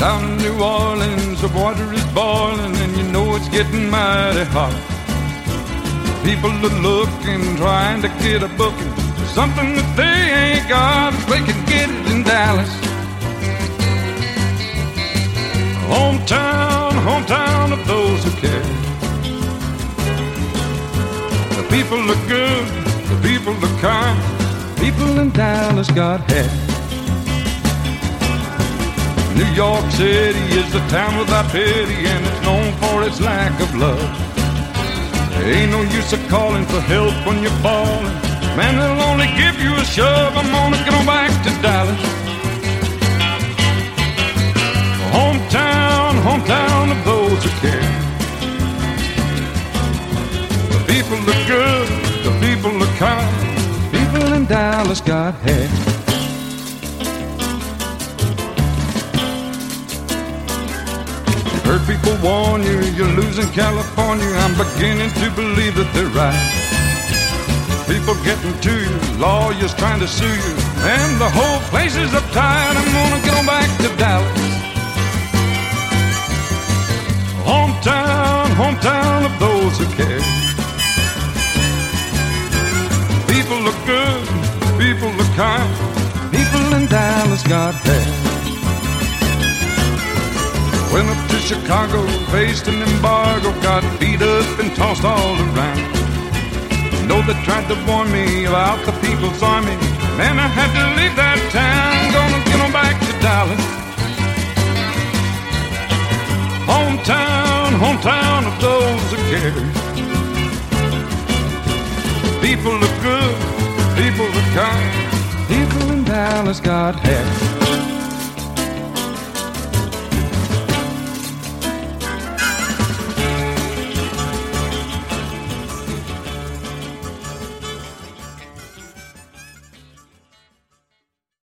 Down in New Orleans, the water is boiling, and you know it's getting mighty hot. People are looking, trying to get a booking for something that they ain't got. If they can get it in Dallas. Hometown of those who care. The people are good, the people are kind. People in Dallas got hair. New York City is a town without pity, and it's known for its lack of love. There ain't no use of calling for help when you're falling. Man, they'll only give you a shove. I'm gonna get on back to Dallas. Hometown of those who care. The people are good, the people are kind. People in Dallas got hair. Heard people warn you, you're losing California. I'm beginning to believe that they're right. People getting to you, lawyers trying to sue you, and the whole place is uptight. I'm gonna get on back to Dallas. Hometown of those who care. People are good, people are kind. People in Dallas got hair. Went up to Chicago, faced an embargo, got beat up and tossed all around. You know they tried to warn me about the People's Army. Man, I had to leave that town. Gonna get on back to Dallas. Hometown of those who care. People are good, people are kind. People in Dallas got hair.